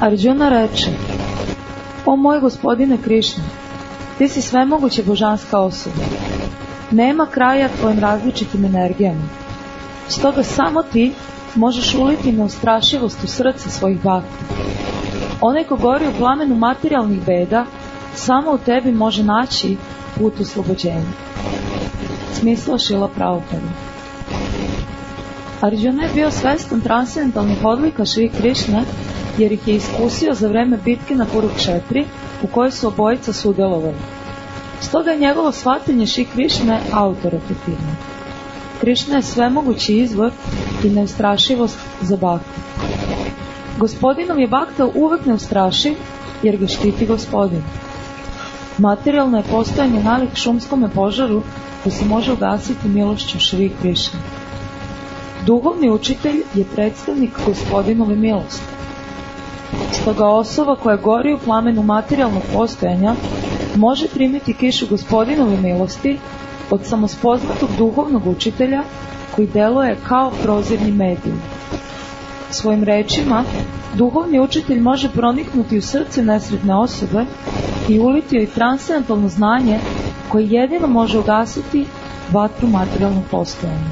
Arjuna reče: O moj gospodine Krišna, ti si svemoguća božanska osoba. Nema kraja tvojim različitim energijama. Stoga samo ti možeš uliti neustrašivost u srce svojih bakti. Onaj ko gori u plamenu materijalnih beda, samo u tebi može naći put oslobođenja. Smisla Šrila Prabhupada. Arjuna je bio svestan transcendentalnih odlika Šri Krišne, jer ih je iskusio za vreme bitke na Kurukšetri, u kojoj su obojica sudjelovali. Stoga je njegovo shvatanje Šri Krišne autorefektivno. Krišna je svemogući izvor i neustrašivost za baktu. Gospodinov je bakta uvek neustrašiv, jer ga štiti gospodin. Materijalno je postojanje nalik šumskome požaru koji se može ugasiti milošću Šri Krišne. Duhovni učitelj je predstavnik gospodinove milosti. Stoga osoba koja gori u plamenu materijalnog postojanja može primiti kišu gospodinove milosti od samospoznatog duhovnog učitelja koji deluje kao prozirni medijum. Svojim rečima, duhovni učitelj može proniknuti u srce nesretne osobe i uliti joj transcendentalno znanje koje jedino može ugasiti vatru materijalnog postojanja.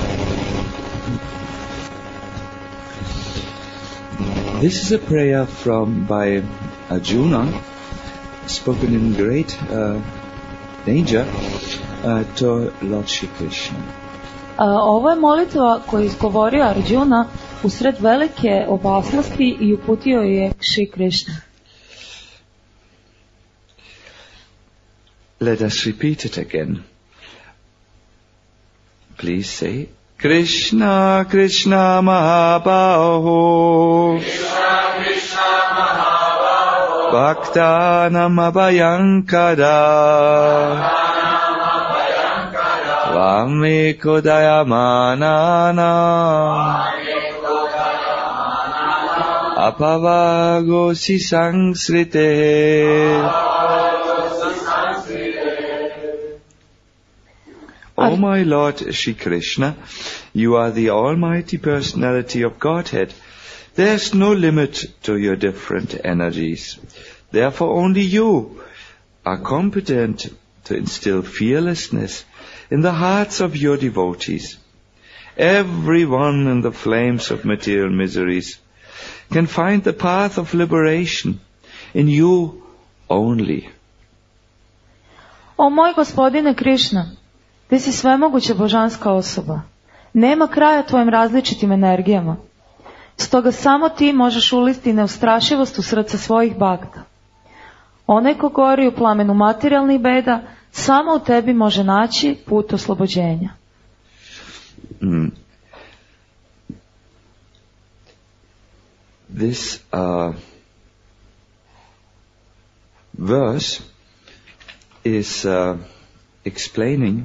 This is a prayer by Arjuna, spoken in great danger to Lord Shri Krishna. Ovo je molitva koju izgovorio Arjuna usred velike opasnosti i uputio je Shri Krishna. Let us repeat it again. Please say, Krishna, Krishna Mahabaho, Krishna, Krishna Mahabaho, Bhaktanam Abhayankara, Vame Kodayamanana, Apavagosi Sangsrite. O my Lord Shri Krishna, you are the Almighty Personality of Godhead. There is no limit to your different energies. Therefore only you are competent to instill fearlessness in the hearts of your devotees. Everyone in the flames of material miseries can find the path of liberation in you only. O moj gospodine Krišna, ti si svemoguća božanska osoba. Nema kraja tvojim različitim energijama. Stoga samo ti možeš uliti neustrašivost u srce svojih bakta. Onaj ko gori u plamenu materijalnih beda, samo u tebi može naći put oslobođenja. This verse is explaining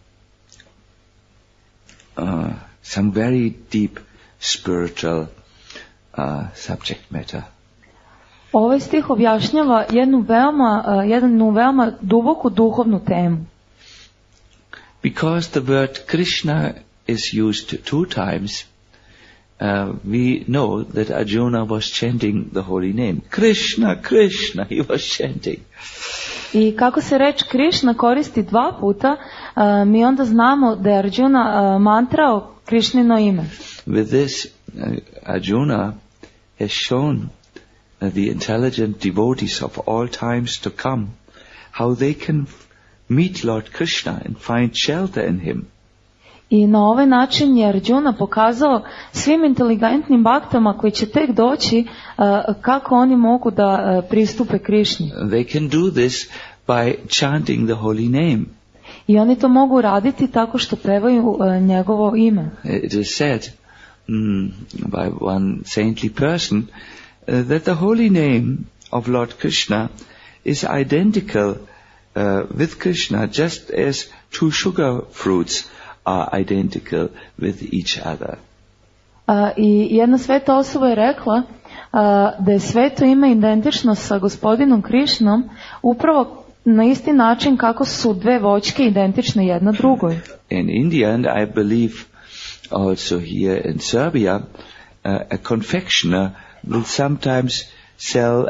some very deep spiritual subject matter. Ovaj stih objašnjava jednu veoma duboku duhovnu temu. Because the word Krishna is used two times, we know that Arjuna was chanting the holy name. Krishna, Krishna, he was chanting. I kako se reč Krišna koristi dva puta, mi onda znamo da je Arjuna mantrao Krišnino ime. With this, Arjuna has shown the intelligent devotees of all times to come how they can meet Lord Krishna and find shelter in him. I na ovaj način je Arjuna pokazao svim inteligentnim baktama koji će tek doći kako oni mogu da pristupe Krišni. They can do this by chanting the holy name. I oni to mogu raditi tako što pevaju njegovo ime. It is said by one saintly person that the holy name of Lord Krishna is identical with Krishna, just as two sugar fruits are identical with each other. I jedna sveta osoba je rekla da je sveto ime identično sa gospodinom Krišnom upravo na isti način kako su dve voćke identične jedna drugoj. In India, and I believe also here in Serbia, a confectioner will sometimes sell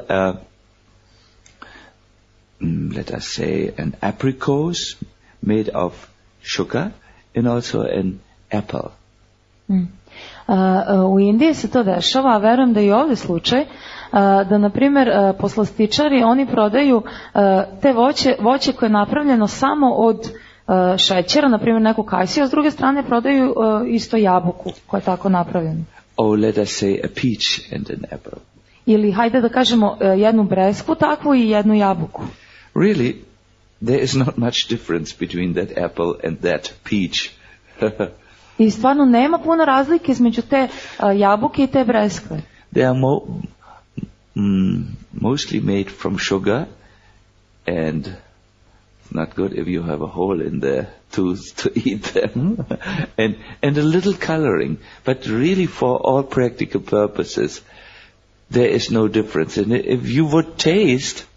let us say an apricot made of sugar and also an apple. U Indiji se to dešava, a verujem da je i ovdje slučaj, da na primjer poslastičari oni prodaju te voće koje je napravljeno samo od šećera, na primjer neku kajsiju, a s druge strane prodaju isto jabuku koja je tako napravljena. Or let us say a peach and an apple. Ili hajde da kažemo jednu breskvu takvu i jednu jabuku. Really, there is not much difference between that apple and that peach. I stvarno nema puno razlike između te jabuke i te breskve. They are mostly made from sugar, and it's not good if you have a hole in the tooth to eat them, and a little coloring, but really for all practical purposes, there is no difference. And if you would taste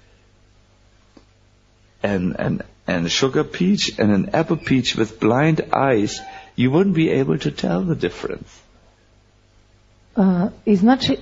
an sugar peach and an apple peach with blind eyes, you wouldn't be able to tell the difference. I znači...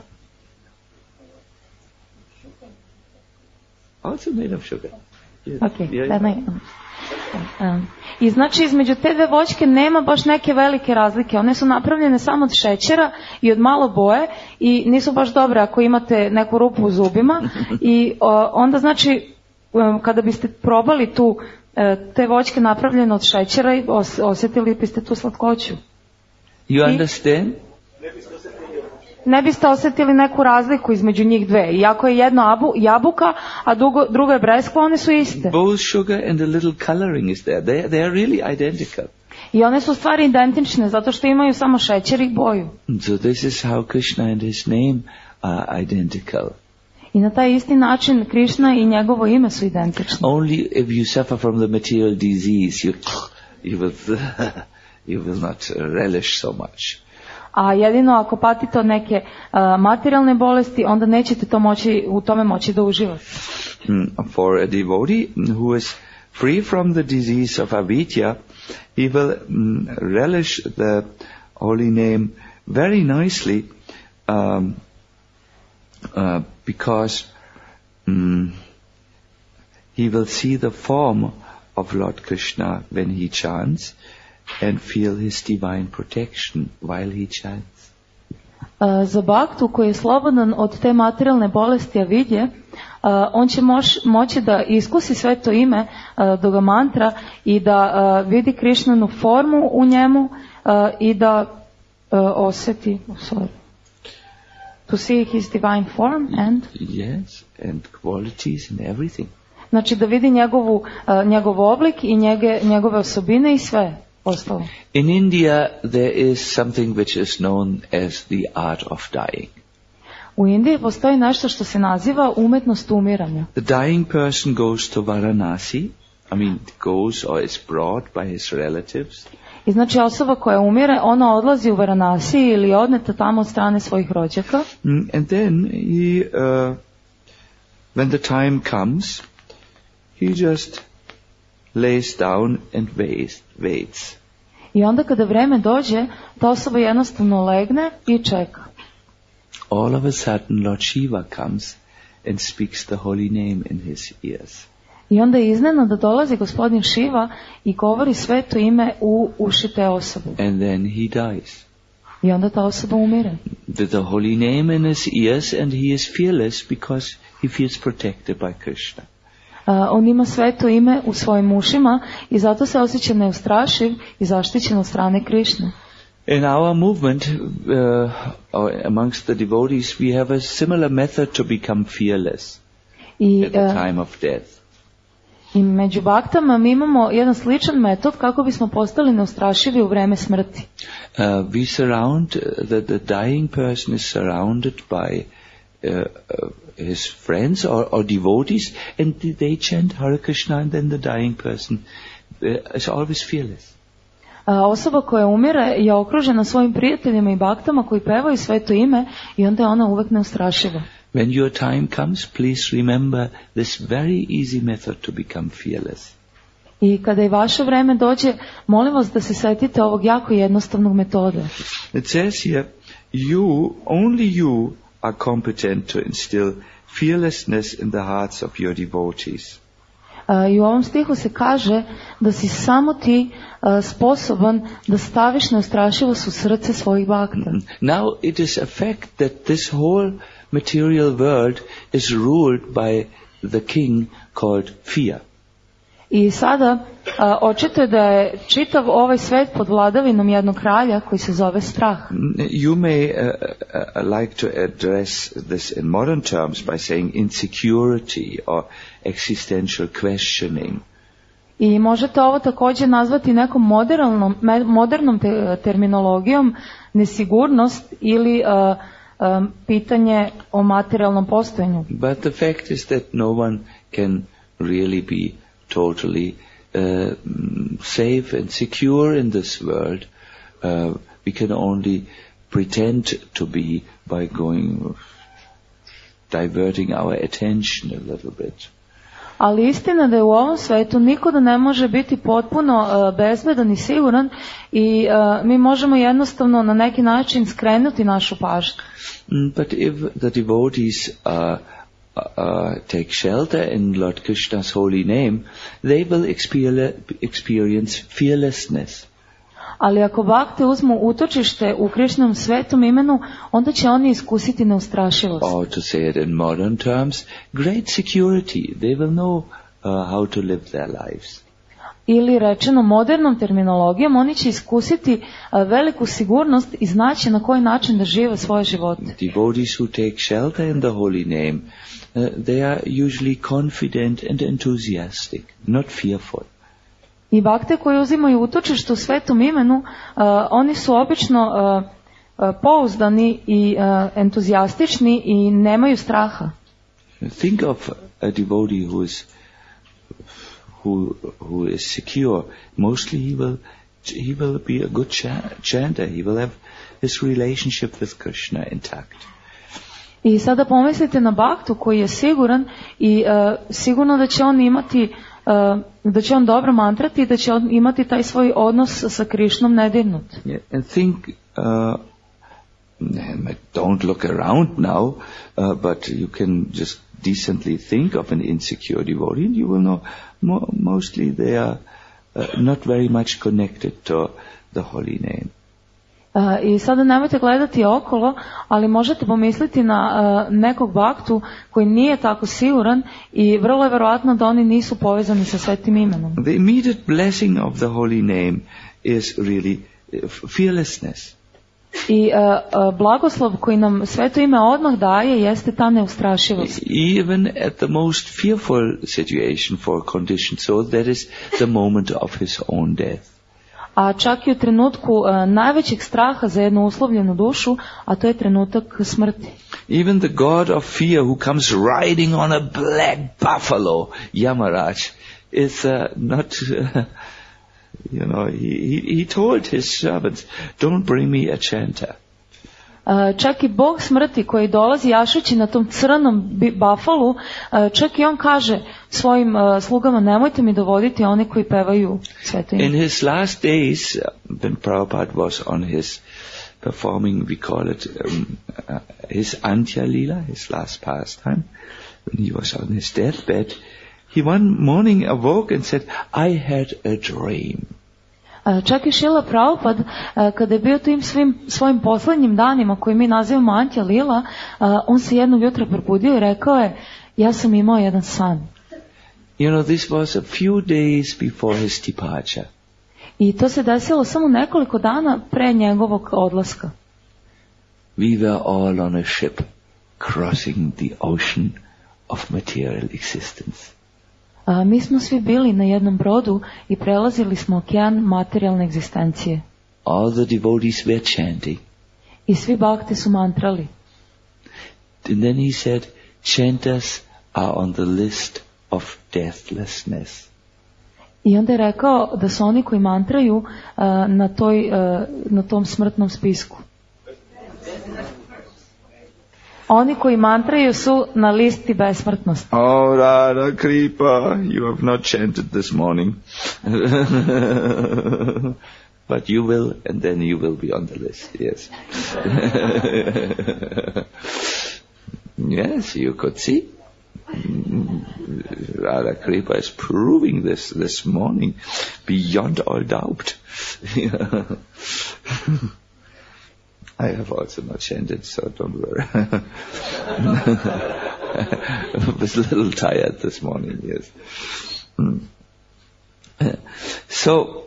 Also made of sugar. Yes. Okay, Yeah. I znači između te dve voćke nema baš neke velike razlike. One su napravljene samo od šećera i od malo boje i nisu baš dobre ako imate neku rupu u zubima. I onda znači kada biste probali te voćke napravljene od šećera i osjetili biste tu slatkoću. You understand? Ne biste osjetili neku razliku između njih dve. Iako je jedno jabuka, a drugo je breskva, one su iste. Both sugar and a little coloring is there. They are really identical. I one su stvari identične, zato što imaju samo šećer i boju. So this is how Krishna and his name are identical. I na taj isti način Krishna i njegovo ime su identične. Only if you suffer from the material disease, you will not relish so much. A jedino ako patite od neke materijalne bolesti, onda nećete u tome moći da uživate. For a devotee who is free from the disease of avidya, he will relish the holy name very nicely, because he will see the form of Lord Krishna when he chants and feel his divine protection while he chants. Za bhaktu koji je slobodan od te materijalne bolesti avidje, on će moći da iskusi sveto ime do ga mantra i da vidi Krishnanu formu u njemu i da osjeti, to see his divine form and yes, and qualities and everything. Znači da vidi njegov oblik i njegove osobine i sve ostalo. In India there is something which is known as the art of dying. U Indiji postoji nešto što se naziva umetnost umiranja. The dying person goes to Varanasi, goes or is brought by his relatives. I znači osoba koja umire, ona odlazi u Varanasi ili je odneta tamo od strane svojih rođaka. And then he, when the time comes, he just lays down and waits. I onda kada vreme dođe, ta osoba jednostavno legne i čeka. All of a sudden Lord Shiva comes and speaks the holy name in his ears. I onda iznenada dolazi gospodin Šiva i govori sveto ime u uši te osobe. And then he dies. I onda ta osoba umire. With the holy name in his ears, and he is fearless because he feels protected by Krishna. On ima sveto ime u svojim ušima i zato se osjeća neustrašiv i zaštićen od strane Krišne. In our movement, amongst the devotees, we have a similar method to become fearless at the time of death. I među baktama mi imamo jedan sličan metod kako bismo postali neustrašivi u vreme smrti. We surround, the dying person is surrounded by his friends or devotees, and they chant Hare Krishna, and then the dying person is always fearless. Osoba koja umire je okružena svojim prijateljima i baktama koji pevaju sveto ime i onda je ona uvek neustrašiva. When your time comes, please remember this very easy method to become fearless. I kada i vaše vreme dođe, molim vas da se setite ovog jako jednostavnog metoda. It says here, only you are competent to instill fearlessness in the hearts of your devotees. I u ovom stihu se kaže da si samo ti sposoban da staviš neustrašivost u srce svojih bakta. Now it is a fact that this whole material world is ruled by the king called fear. I sada očito je da je čitav ovaj svet pod vladavinom jednog kralja koji se zove strah. You may like to address this in modern terms by saying insecurity or existential questioning. I možete ovo također nazvati nekom modernom terminologijom nesigurnost ili pitanje o materijalnom postojanju. But the fact is that no one can really be totally safe and secure in this world. We can only pretend to be by diverting our attention a little bit. Ali istina da je u ovom svetu niko da ne može biti potpuno bezbedan i siguran i mi možemo jednostavno na neki način skrenuti našu pažnju. But if the devotees take shelter in Lord Krishna's holy name, they will experience fearlessness. Ali ako bakte uzmu utočište u Krišnom svetom imenu, onda će oni iskusiti neustrašivost. Or to say it in modern terms, great security. They will know how to live their lives. Ili rečeno modernom terminologijom, oni će iskusiti veliku sigurnost i znaće na koji način da žive svoje živote. Devotees who take shelter in the holy name, they are usually confident and enthusiastic, not fearful. I bakte koji uzimaju utočište u svetom imenu, oni su obično pouzdani i entuzijastični i nemaju straha. Think of a devotee who is secure. Mostly he will be a good chanter. He will have his relationship with Krishna intact. I sada pomislite na baktu koji je siguran i sigurno da će on imati da će on dobro mantrati i da će on imati taj svoj odnos sa Krišnom nedirnut. Yeah, and think, don't look around now, but you can just decently think of an insecure devotee and you will know mostly they are not very much connected to the holy name. I sada nemojte gledati okolo, ali možete pomisliti na nekog baktu koji nije tako siguran i vrlo je verovatno da oni nisu povezani sa svetim imenom. The immediate blessing of the holy name is really fearlessness. I blagoslov koji nam sveto ime odmah daje jeste ta neustrašivost. Even at the most fearful situation for a conditioned soul, that is the moment of his own death. A čak i u trenutku najvećeg straha za jednu uslovljenu dušu, a to je trenutak smrti. Even the god of fear who comes riding on a black buffalo, Yamaraj, is not, he told his servants, don't bring me a chanter. Čak i Bog smrti koji dolazi jašući na tom crnom bafalu, čak i on kaže svojim slugama, nemojte mi dovoditi one koji pevaju sveto ime. In his last days, when Prabhupada was on his performing, we call it his Antya Lila, his last pastime, when he was on his deathbed, he one morning awoke and said, I had a dream. Čak i Šrila Prabhupada, kada je bio tim svojim poslednjim danima koji mi nazivamo Antya Lila, on se jednog jutra probudio i rekao je, ja sam imao jedan san. This was a few days before his departure. I to se desilo samo nekoliko dana pre njegovog odlaska. We were all on a ship crossing the ocean of material existence. Mi smo svi bili na jednom brodu i prelazili smo okean materijalne egzistencije. All the devotees were chanting. I svi bakti su mantrali. And then he said, chanters are on the list of deathlessness. I onda je rekao da su oni koji mantraju na tom smrtnom spisku. Oni koji mantraju su na listi besmrtnosti. Oh, Radha Kripa, you have not chanted this morning. But you will, and then you will be on the list, yes. Yes, you could see. Radha Kripa is proving this morning beyond all doubt. I have also not chanted, so don't worry. I was a little tired this morning, yes. So,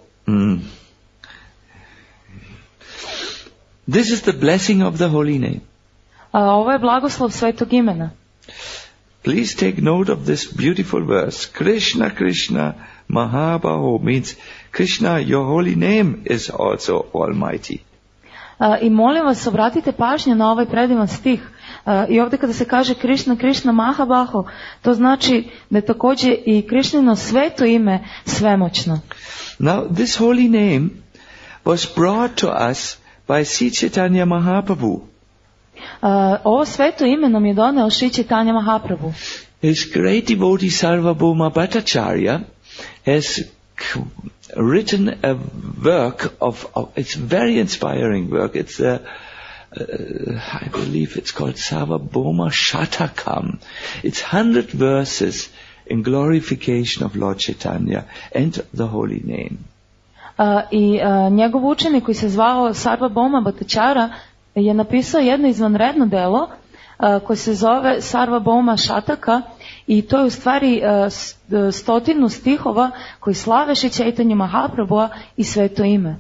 this is the blessing of the holy name. Ovo je blagoslov svetog imena. Please take note of this beautiful verse. Krishna, Krishna, Mahabaho means, Krishna, your holy name is also almighty. I molim vas, obratite pažnju na ovaj predivan stih. I ovdje kada se kaže Krishna, Krishna, Mahabaho, to znači da je također i Krishnino sveto ime svemoćno. Now, this holy name was brought to us by Sri Chaitanya Mahaprabhu. Ovo sveto ime nam je doneo Sri Chaitanya Mahaprabhu. His great devotee Sarvabhauma Bhattacharya has written a work it's a very inspiring work. It's I believe it's called Sarvabhauma Shatakam. It's 100 verses in glorification of Lord Chaitanya and the holy name. I njegov učenik koji se zvao Sarvabhauma Bhattacharya je napisao jedno izvanredno delo koje se zove Sarvabhauma Shataka i to je u stvari 100 stihova koji slave Sri Chaitanya Mahaprabhua i sveto ime.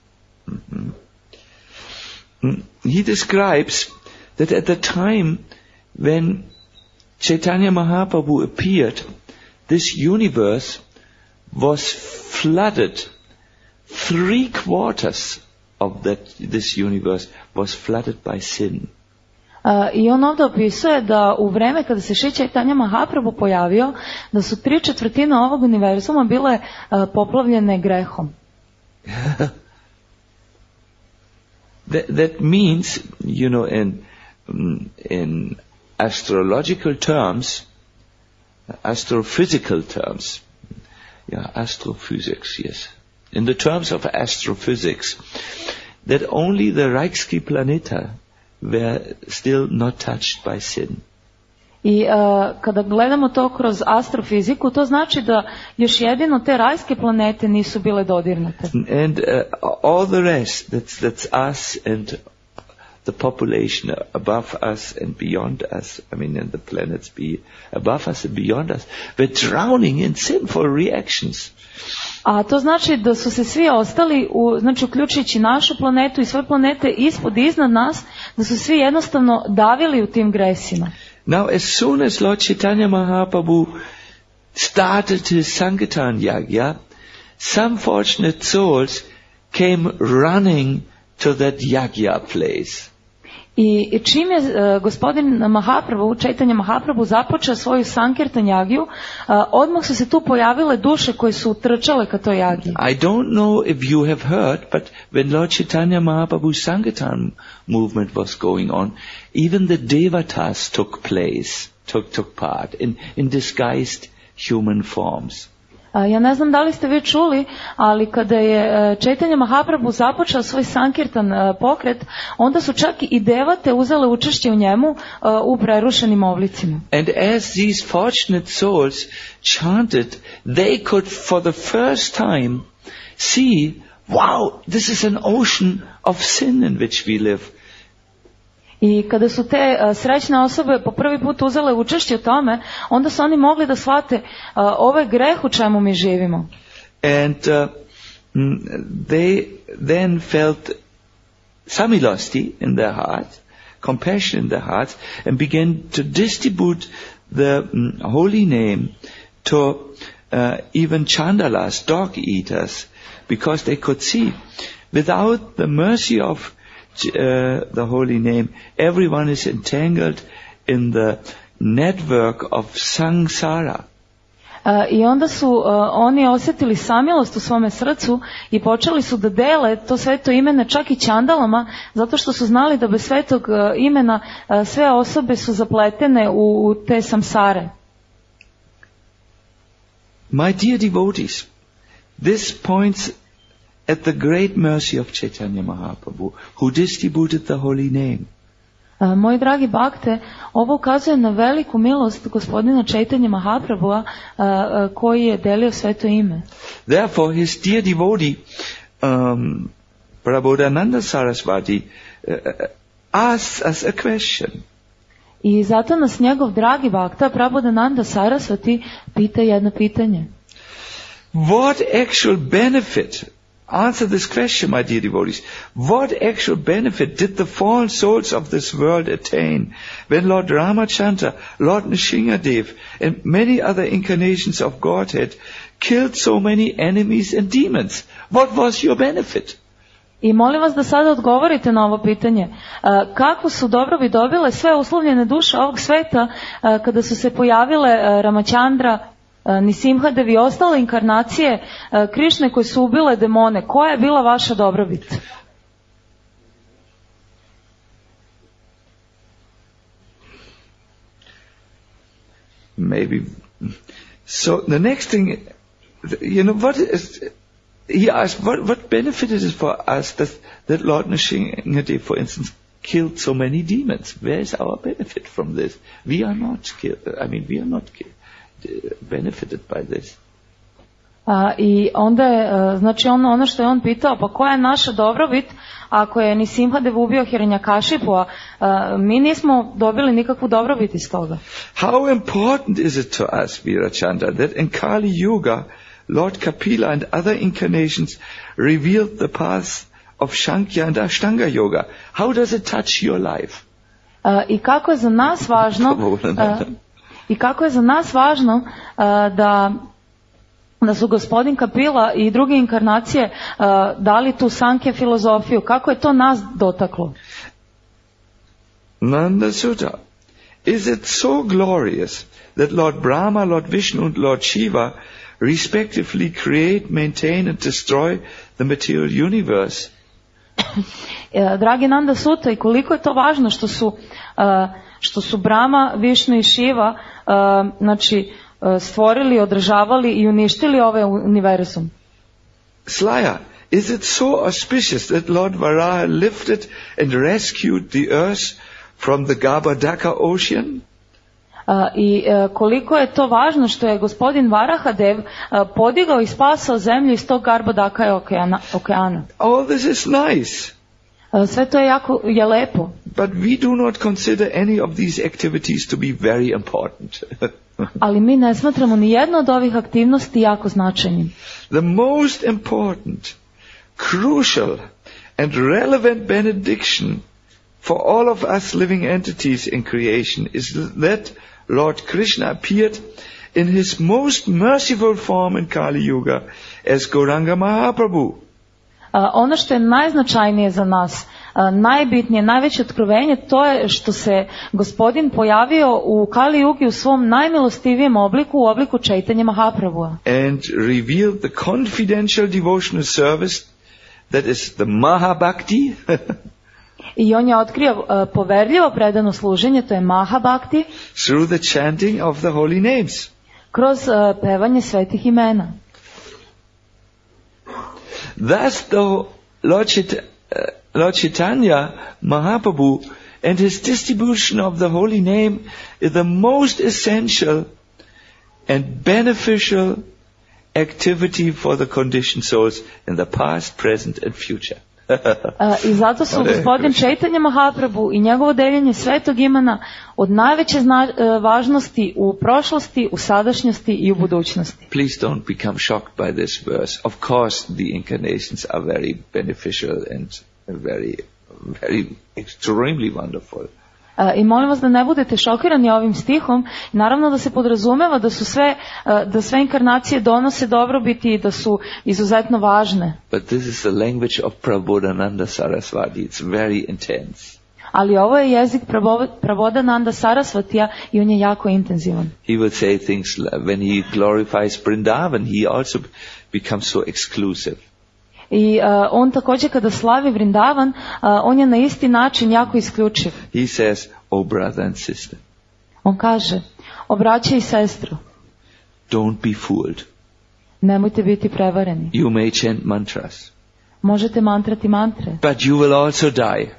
He describes that at the time when Chaitanya Mahaprabhu appeared, this universe was flooded. 3/4 of this universe was flooded by sin. I on ovdje opisuje da u vreme kada se Sri Chaitanya Mahaprabhu pojavio, da su 3/4 ovog univerzuma bile poplavljene grehom. That means, you know, in astrological terms, astrophysical terms, astrophysics, yes. In the terms of astrophysics, that only the Reichski planeta were still not touched by sin. I kada gledamo to kroz astrofiziku, to znači da još jedino te rajske planete nisu bile dodirnute. And all the rest, that's us and the population above us and beyond us, I mean, and the planets above us and beyond us, were drowning in sinful reactions. A to znači da su se svi ostali, znači uključujući našu planetu i sve planete ispod i iznad nas, da su svi jednostavno davili u tim gresima. Now, as soon as Lord Chaitanya Mahaprabhu started his Sankirtan Yagya, some fortunate souls came running to that Yagya place. I čim je gospodin Mahaprabhu, Chaitanya Mahaprabhu započeo svoju Sankirtan Jagiju, odmah su se tu pojavile duše koje su trčale ka toj Jagiji. I don't know if you have heard, but when Lord Chaitanya Mahaprabhu's Sankirtan movement was going on, even the Devatas took part in disguised human forms. Ja ne znam da li ste vi čuli, ali kada je Chaitanya Mahaprabhu započeo svoj Sankirtan pokret, onda su čak i devate uzele učešće u njemu u prerušenim oblicima. And as these fortunate souls chanted, they could for the first time see, wow, this is an ocean of sin in which we live. I kada su te srećne osobe po prvi put uzele učešće u tome, onda su oni mogli da shvate ovo je greh u čemu mi živimo. And they then felt samilosti in their heart, compassion in their hearts, and began to distribute the holy name to even chandalas, dog eaters, because they could see without the mercy of the holy name, everyone is entangled in the network of samsara. I onda su oni osjetili samilost u svome srcu i počeli su da dele to sveto imene čak i čandalama, zato što su znali da bez svetog imena sve osobe su zapletene u te samsare. My dear devotees, this points at the great mercy of Chaitanya Mahaprabhu, who distributed the holy name. Moji dragi bakte, ovo ukazuje na veliku milost gospodina Chaitanya Mahaprabhua koji je delio sveto ime. Therefore, his dear devotee, Prabodhananda Saraswati, asks us a question. I zato nas njegov dragi bakta, Prabodhananda Saraswati, pita jedno pitanje. What actual benefit, answer this question, my dear devotees, what actual benefit did the fallen souls of this world attain when Lord Ramachandra, Lord Nrsimhadev, and many other incarnations of Godhead killed so many enemies and demons? What was your benefit? I molim vas da sada odgovorite na ovo pitanje. Kako su dobrobit dobile sve uslovljene duše ovog sveta kada su se pojavile Ramachandra, Nrsimhadev i ostale inkarnacije Krišne koje su ubile demone? Koja je bila vaša dobrobit? Maybe. So the next thing, what is... He asked, what benefit is it for us that Lord Nrsimhadev, for instance, killed so many demons? Where is our benefit from this? We are not benefited by this. I onda je, znači ono što je on pitao, pa koja je naša dobrobit ako je Nrsimhadev ubio Hiranyakashipua, mi nismo dobili nikakvu dobrobit iz toga. How important is it to us, Virachandra, that in Kali Yuga, Lord Kapila and other incarnations revealed the paths of Sankhya and Ashtanga yoga? How does it touch your life? I kako je za nas važno, da su gospodin Kapila i druge inkarnacije dali tu Sankhya filozofiju, kako je to nas dotaklo? Nanda Sutta, is it so glorious that Lord Brahma, Lord Vishnu and Lord Shiva respectively create, maintain and destroy the material universe? Dragi Nanda Sutta, i koliko je to važno što su Brahma, Višnu i Šiva stvorili, održavali i uništili ovaj univerzum. Slaya, is it so auspicious that Lord Varaha lifted and rescued the earth from the Garbhodaka ocean? I koliko je to važno što je gospodin Varahadev podigao i spasao zemlju iz tog Garbhodaka okeana. All this is nice. Sve to je lepo. But we do not consider any of these activities to be very important. Ali mi ne smatramo ni jednu od ovih aktivnosti jako značajnim. The most important, crucial and relevant benediction for all of us living entities in creation is that Lord Krishna appeared in his most merciful form in Kali Yuga as Gauranga Mahaprabhu. Ono što je najznačajnije za nas, najbitnije, najveće otkrovenje, to je što se gospodin pojavio u Kali Yugi u svom najmilostivijem obliku, u obliku Chaitanya Mahaprabhua. And revealed the confidential devotional service that is the Mahabhakti. I on je otkrio poverljivo predano služenje, to je Mahabhakti. Through the chanting of the holy names. Kroz pevanje svetih imena. Thus, though Lord Chaitanya Mahaprabhu and his distribution of the holy name is the most essential and beneficial activity for the conditioned souls in the past, present and future. I zato su gospodin Chaitanya Mahaprabhu i njegovo deljenje svetog imena od najveće važnosti u prošlosti, u sadašnjosti i u budućnosti. Please don't become shocked by this verse. Of course the incarnations are very beneficial and very, very extremely wonderful. I molim vas da ne budete šokirani ovim stihom. Naravno da se podrazumeva da sve inkarnacije donose dobrobiti i da su izuzetno važne. But this is the language of Prabodhananda Saraswati. It's very intense. Ali ovo je jezik Prabodhananda Sarasvatija i on je jako intenzivan. He will say things when he glorifies Vrindavan, he also becomes so exclusive. I on također kada slavi Vrindavan, on je na isti način jako isključiv. He says, "Oh brother and sister." On kaže, o braće i sestru. Don't be fooled. Nemojte biti prevareni. You may chant mantras. Možete mantrati mantre. But you will also die.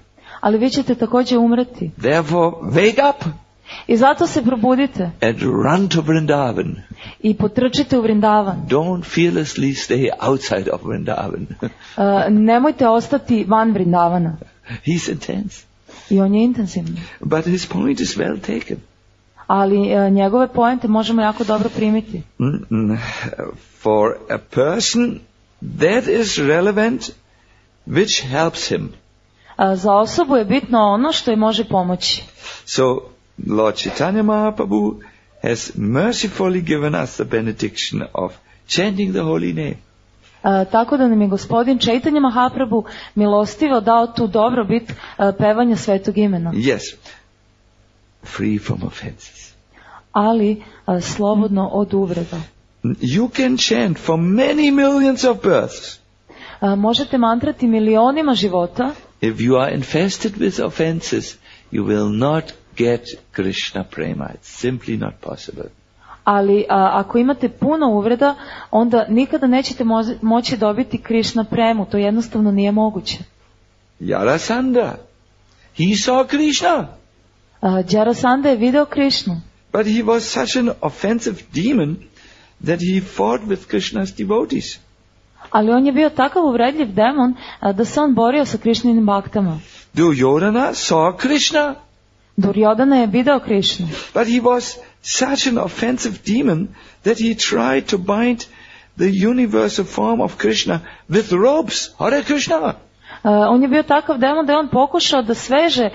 ali vi ćete također umreti. Therefore, wake up I zato se probudite and run to Vrindavan. i potrčite u Vrindavan. Don't fearlessly stay outside of Vrindavan. Nemojte ostati van Vrindavana. He's intense. I on je intenzivan. But his point is well taken. Ali njegove poente možemo jako dobro primiti. For a person, that is relevant, which helps him. Za osobu je bitno ono što je može pomoći. So, Lord Chaitanya Mahaprabhu has mercifully given us the benediction of chanting the holy name. Tako da nam je gospodin Chaitanya Mahaprabhu milostivo dao tu dobrobit pevanja svetog imena. Yes, free from offenses. Ali slobodno od uvreda. You can chant for many millions of births. Možete mantrati milionima života. If you are infested with offenses, you will not get Krishna prema. It's simply not possible. Ali ako imate puno uvreda, onda nikada nećete moći dobiti Krishna premu. To jednostavno nije moguće. Jarasandha, he saw Krishna. Jarasandha je video Krishnu. But he was such an offensive demon that he fought with Krishna's devotees. Ali on je bio takav uvredljiv demon da se on borio sa Krishninim baktama. Duryodhana saw Krishna. Duryodhana je video Krishnu. But he was such an offensive demon that he tried to bind the universal form of Krishna with ropes. Hare Krishna! On je bio takav demon da je on pokušao da sveže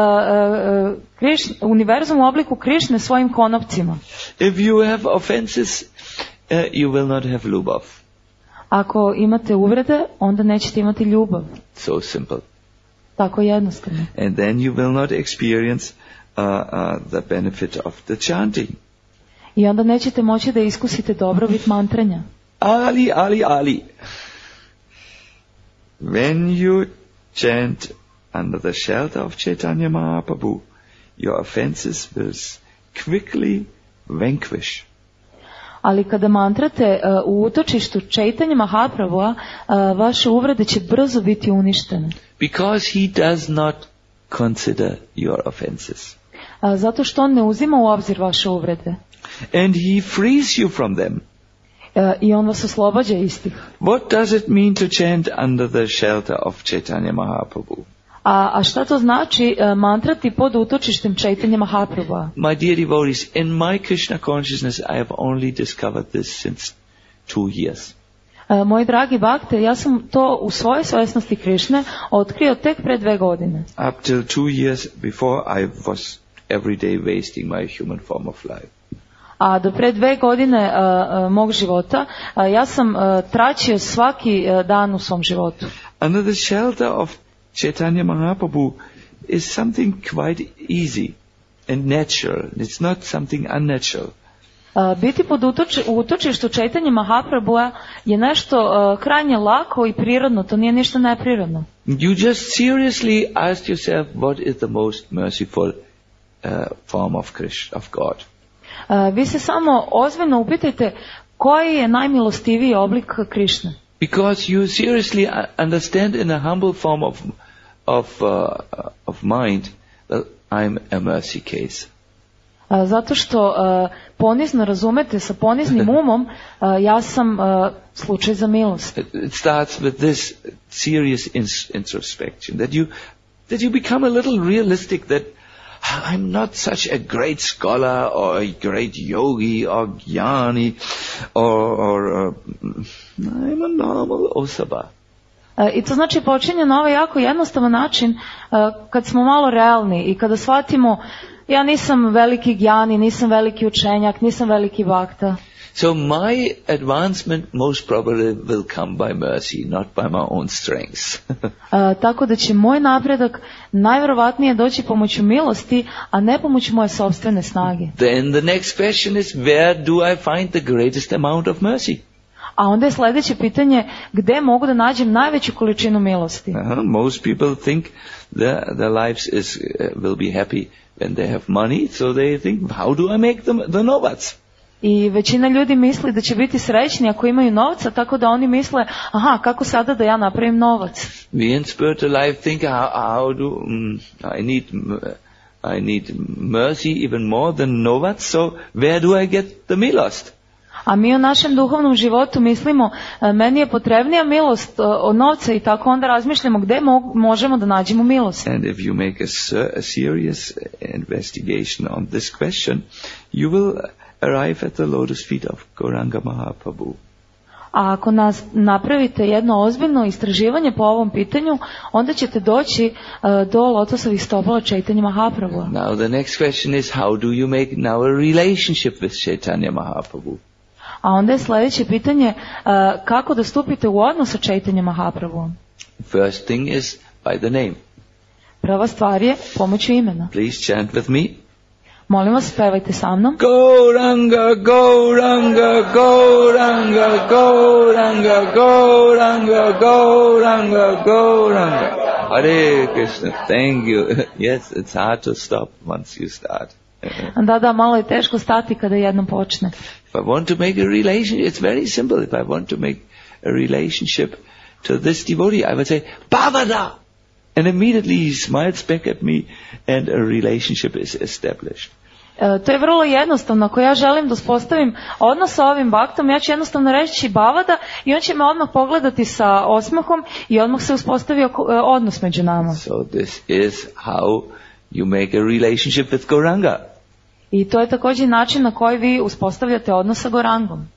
univerzum u obliku Krishne svojim konopcima. If you have offenses, you will not have lubov. Ako imate uvrede, onda nećete imati ljubav. So simple. Tako jednostavno. And then you will not experience the benefit of the chanting. I onda nećete moći da iskusite dobrobit mantranja. Ali. When you chant under the shelter of Chaitanya Mahaprabhu, your offenses will quickly vanquish. Ali kada mantrate u utočištu Chaitanya Mahaprabhua, vaše uvrede će brzo biti uništene. Because he does not consider your offenses. Zato što on ne uzima u obzir vaše uvrede. And he frees you from them. I on vas oslobađa istih. What does it mean to chant under the shelter of Chaitanya Mahaprabhu? A šta to znači mantrati pod utočištem Chaitanya Mahaprabhua? My dear devotees, in my Krishna consciousness I have only discovered this since 2 years. Moji dragi bakte, ja sam to u svojoj svjesnosti Krišne otkrio tek pre 2 godine. Up till 2 years before I was every day wasting my human form of life. A do pre 2 godine mog života, ja sam tračio svaki dan u svom životu. Under the shelter of Chaitanya Mahaprabhu is something quite easy and natural. It's not something unnatural. Biti pod utočištu Chaitanya Mahaprabhua je nešto krajnje lako i prirodno, to nije ništa neprirodno. You just seriously ask yourself what is the most merciful form of Krishna, of God. Vi se samo ozbiljno upitajte koji je najmilostiviji oblik Krišne. Because you seriously understand in a humble form of mind that I'm a mercy case. Zato što ponizno razumete sa poniznim umom, ja sam slučaj za milost. It starts with this serious introspection that you become a little realistic that I'm not such a great scholar or a great yogi or jnani or I'm a normal osoba. I to znači počinje na ovaj jako jednostavan način kad smo malo realni i kada shvatimo ja nisam veliki gjani, nisam veliki učenjak, nisam veliki bhakta. So my advancement most probably will come by mercy, not by my own strength. Tako da će moj napredak najvjerovatnije doći pomoću milosti, a ne pomoću moje sopstvene snage. Then the next question is, where do I find the greatest amount of mercy? A onda je sljedeće pitanje, gdje mogu da nađem najveću količinu milosti? Most people think their lives will be happy when they have money, so they think, how do I make the nobats? I većina ljudi misli da će biti srećni ako imaju novca, tako da oni misle, aha, kako sada da ja napravim novac? We in spiritual life think I need mercy even more than novac, so where do I get the milost? A mi u našem duhovnom životu mislimo, meni je potrebnija milost od novca i tako onda razmišljamo gdje možemo da nađemo milost. And if you make a serious investigation on this question, you will arrive at the lotus feet of Gauranga Mahaprabhu. A ako napravite jedno ozbiljno istraživanje po ovom pitanju, onda ćete doći do lotosovih stopala Chaitanya Mahaprabhu. Now the next question is, how do you make now a relationship with Chaitanya Mahaprabhu? A onda je sljedeće pitanje, kako da stupite u odnos sa Chaitanya Mahaprabhu? First thing is by the name. Prva stvar je pomoću imena. Please chant with me. Molim vas, pevajte sa mnom. Gauranga, Gauranga, Gauranga, Gauranga, Gauranga, Gauranga, Gauranga. Hare Krishna, thank you. Yes, it's hard to stop once you start. Da, malo je teško stati kada jednom počne. If I want to make a relationship, it's very simple. If I want to make a relationship to this devotee, I would say, Bhavada! And immediately he smiles back at me and a relationship is established. To je vrlo jednostavno. Ako ja želim da uspostavim odnos sa ovim baktom, ja ću jednostavno reći Bhavada i on će me odmah pogledati sa osmehom i odmah se uspostavio odnos među nama. So this is how you make a relationship with Gauranga. I to je također način na koji vi uspostavljate odnos sa Gaurangom.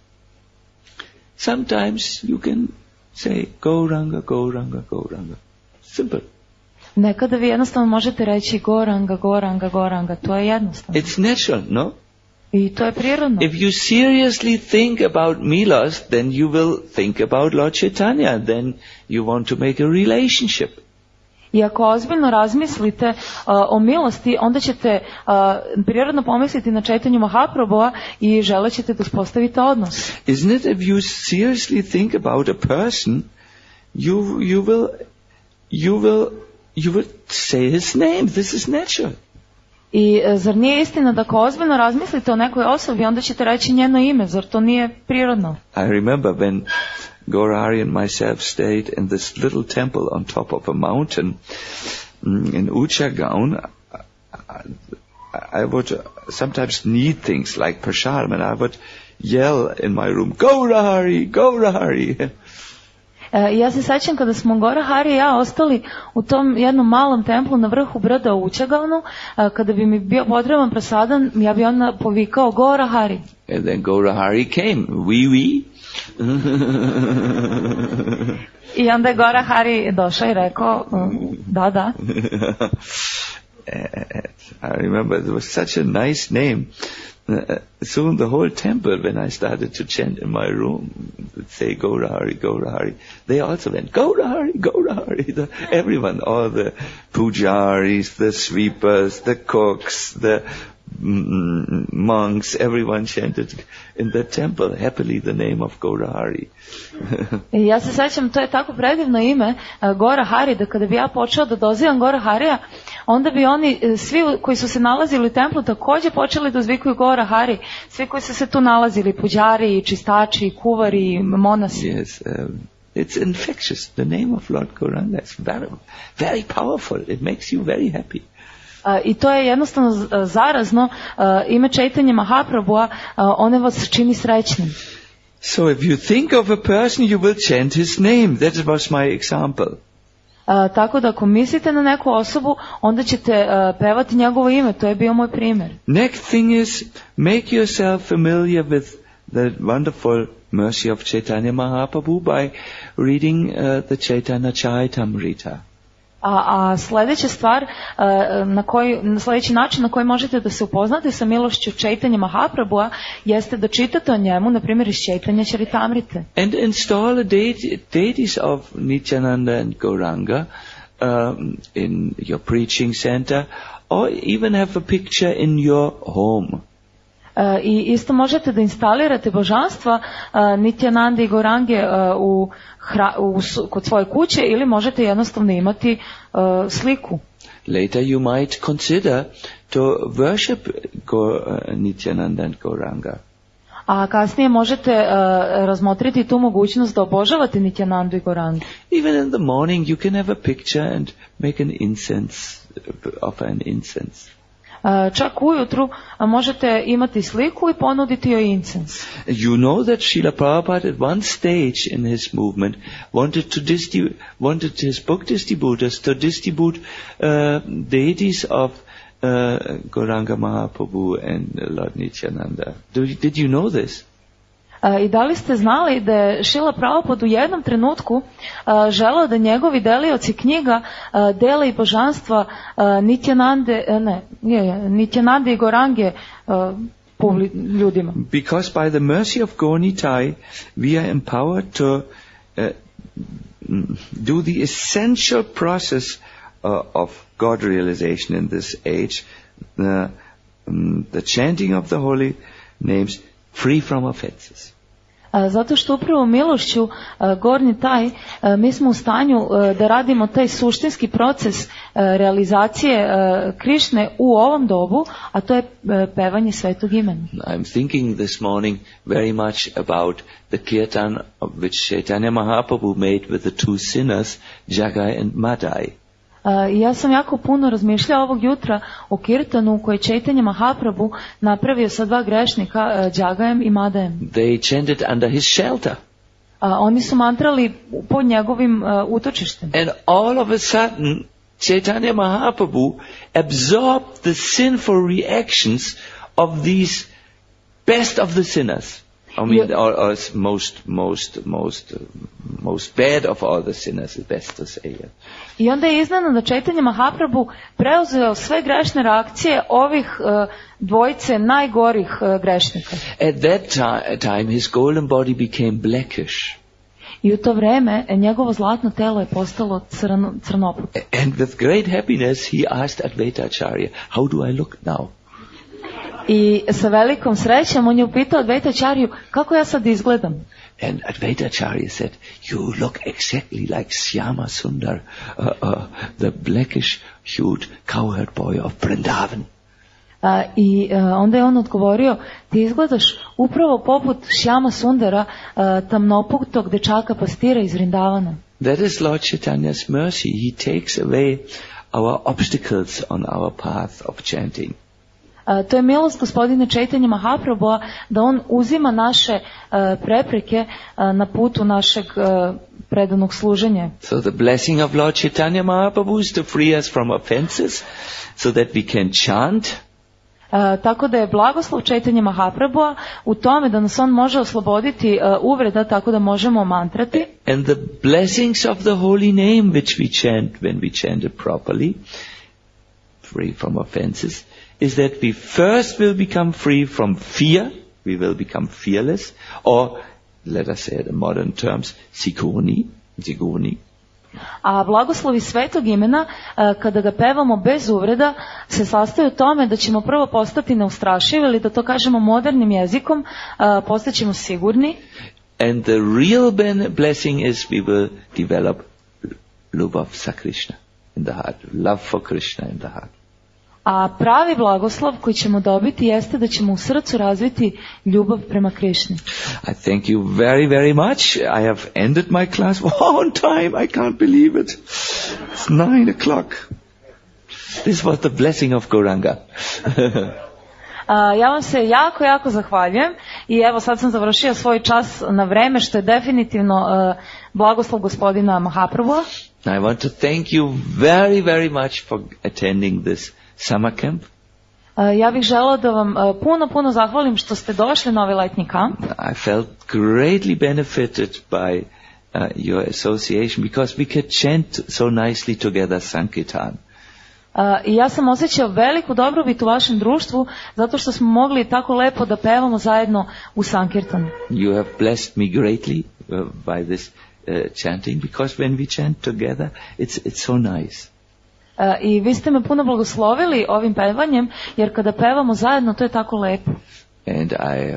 Sometimes you can say Gauranga, Gauranga, Gauranga. Simple. Nekada vi jednostavno možete reći Gauranga, Gauranga, Gauranga. To je jednostavno. It's natural, no? I to je prirodno. If you seriously think about milost, then you will think about Lord Chaitanya. Then you want to make a relationship. I ako ozbiljno razmislite o milosti, onda ćete prirodno pomisliti na Chaitanya Mahaprabhua i želit ćete da uspostavite odnos. Isn't it, if you seriously think about a person, you will say his name. This is natural. I zar nije istina da ako ozbiljno razmislite o nekoj osobi, onda ćete reći njeno ime, zar to nije prirodno? I remember when Gaurahari and myself stayed in this little temple on top of a mountain in Uchagaon. I would sometimes need things like prashadam, and I would yell in my room, Gaurahari, Gaurahari. Ja se sećam kada smo Gaurahari i ja ostali u tom jednom malom templu na vrhu brda u Uchagaonu, kada bi mi bio potreban prasadan, ja bi onda povikao Gaurahari. And then Gaurahari came, oui. I onda je Gaurahari došao i rekao, da. I remember there was such a nice name. Soon the whole temple, when I started to chant in my room, would say Gaurahari, Gaurahari. They also went, Gaurahari, Gaurahari. Everyone, all the pujaris, the sweepers, the cooks, the monks, everyone chanted in the temple happily the name of Gaurahari. Ja se sećam, to je tako predivno ime, Gaurahari, da kada bi ja počeo da dozivam Gauraharija, onda bi oni, svi koji su se nalazili u templu, također počeli da uzvikuju Gaurahari. Svi koji su se tu nalazili, puđari, čistači, kuvari, monasi. Yes, it's infectious. The name of Lord Gauranga is very, very powerful. It makes you very happy. I to je jednostavno zarazno. Ime Chaitanya Mahaprabhua, one vas čini srećnim. So if you think of a person, you will chant his name. That was my example. Tako da ako mislite na neku osobu, onda ćete pevati njegovo ime. To je bio moj primjer. Next thing is, make yourself familiar with the wonderful mercy of Chaitanya Mahaprabhu by reading the Chaitanya Charitamrita. A sljedeća stvar, sljedeći način na koji možete da se upoznate sa milošću Chaitanya Mahaprabhua jeste da čitate o njemu, na primjer iz Chaitanya Charitamrite. And install a deities of Nityananda and Gauranga in your preaching center, or even have a picture in your home. I isto možete da instalirate božanstva Nityananda i Gaurange kod svoje kuće ili možete jednostavno imati sliku. Later you might consider to worship Nityananda and Gauranga. A kasnije možete razmotriti tu mogućnost da obožavate Nityanandu i Gaurangu. Even in the morning you can have a picture and make an incense, offer an incense. Čak ujutru možete imati sliku i ponuditi joj incens. You know that Srila Prabhupada at one stage in his movement wanted his book distributors to distribute deities of Gauranga Mahaprabhu and Lord Nityananda. Did you know this? I da li ste znali da je Srila Prabhupada u jednom trenutku želeo da njegovi delioci knjiga dele i božanstva Nityanande i Gaurange ljudima? Because by the mercy of Gaur Nitai we are empowered to do the essential process of God realization in this age, the chanting of the holy names, free from offenses. Zato što upravo milošću Gornji taj mi smo u stanju da radimo taj suštinski proces realizacije Krišne u ovom dobu, a to je pevanje svetog imena. I'm thinking this morning very much about the kirtan which Chaitanya Mahaprabhu made with the two sinners, Jagai and Madai. Ja sam jako puno razmišljao ovog jutra o kirtanu koji je Chaitanya Mahaprabhu napravio sa dva grešnika, Jagajem i Madajem. They chanted under his shelter. Oni su mantrali pod njegovim utočištem. And all of a sudden Chaitanya Mahaprabhu absorbed the sinful reactions of these best of the sinners. I mean, or most bad of all the sinners, is best to say. Yeah. I onda je iznenada Chaitanya Mahaprabhu preuzeo sve grešne reakcije ovih dvojice najgorih grešnika. At that time his golden body became blackish. I u to vreme njegovo zlatno telo je postalo crnoputo. And with great happiness he asked Advaita Acharya, how do I look now? I sa velikom srećom on je upitao Advaita Acharyu, kako ja sad izgledam? And Advaita Acharya said, you look exactly like Shyama Sundar, the blackish hued cowherd boy of Vrindavan. I onda je on odgovorio, ti izgledaš upravo poput Shyama Sundara, tamnoputog dečaka pastira iz Vrindavana. That is Lord Chaitanya's mercy. He takes away our obstacles on our path of chanting. To je milost gospodine Chaitanya Mahaprabhua da on uzima naše prepreke na putu našeg predanog služenja. So the blessing of Lord Chaitanya Mahaprabhu is to free us from offenses so that we can chant. Tako da je blagoslov Chaitanya Mahaprabhua u tome da nas on može osloboditi uvreda tako da možemo mantrati. And the blessings of the holy name which we chant when we chant it properly, free from offenses, is that we first will become free from fear, we will become fearless, or let us say it in modern terms, zigoni. A blagoslovi svetog imena, kada ga pevamo bez uvreda, se sastoji u tome da ćemo prvo postati neustrašivi, ili da to kažemo modernim jezikom, postaćemo sigurni. And the real blessing is we will develop love for Krishna in the heart, love for Krishna in the heart. A pravi blagoslov koji ćemo dobiti jeste da ćemo u srcu razviti ljubav prema Krišni. I thank you very, very much. I have ended my class on time. I can't believe it. It's 9:00. This was the blessing of Gauranga. Ja vam se jako, jako zahvaljujem i evo sad sam završio svoj čas na vreme, što je definitivno blagoslov gospodina Mahaprabhua. I want to thank you very, very much for attending this summer camp. Ja bih želeo da vam puno zahvalim što ste došli na ovaj letnji kamp. I felt greatly benefited by your association because we could chant so nicely together Sankirtan. I ja sam osjećao veliku dobrobit u vašem društvu zato što smo mogli tako lepo da pevamo zajedno u Sankirtanu. You have blessed me greatly by this chanting because when we chant together it's so nice. I vi ste me puno blagoslovili ovim pevanjem, jer kada pevamo zajedno, to je tako lepo. And I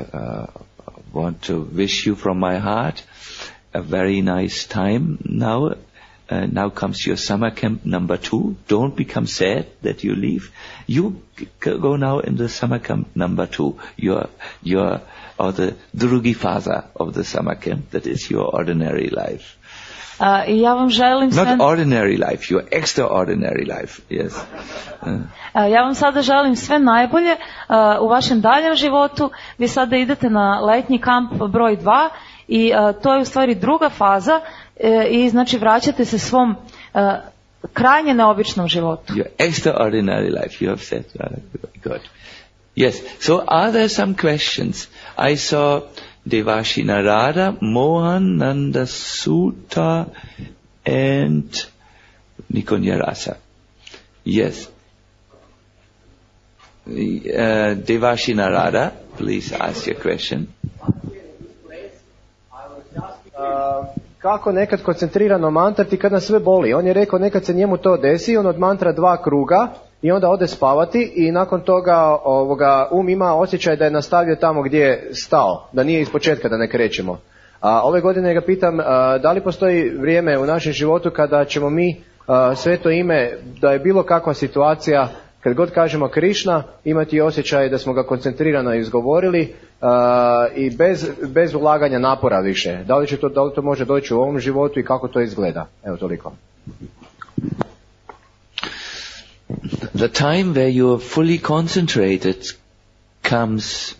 want to wish you from my heart a very nice time now now comes your summer camp number 2. Don't become sad that you leave. You go now in the summer camp number 2. You're or the drugi faza of the summer camp. That is your ordinary life. I ja vam želim sve... Not ordinary life, your extraordinary life. Yes. Ja vam sada želim sve najbolje u vašem daljem životu. Vi sada idete na letnji kamp broj 2 i to je u stvari druga faza i znači vraćate se svom krajnje neobičnom životu. Your extraordinary life, you have said. Good. Yes. So are there some questions? I saw Devashi Narada, Mohan, Nanda Sutta, and Nikonya Rasa. Yes. Devashi Narada, please ask your question. Kako nekad koncentrirano mantrati kad nas sve boli? On je rekao nekad se njemu to desi, on od mantra 2 kruga i onda ode spavati i nakon toga ima osjećaj da je nastavio tamo gdje je stao, da nije ispočetka, da ne krećemo. Ove godine ga pitam da li postoji vrijeme u našem životu kada ćemo mi sveto ime, da je bilo kakva situacija, kad god kažemo Krišna, imati osjećaj da smo ga koncentrirano izgovorili i bez ulaganja napora više. Da li to može doći u ovom životu i kako to izgleda? Evo toliko. The time where you are fully concentrated comes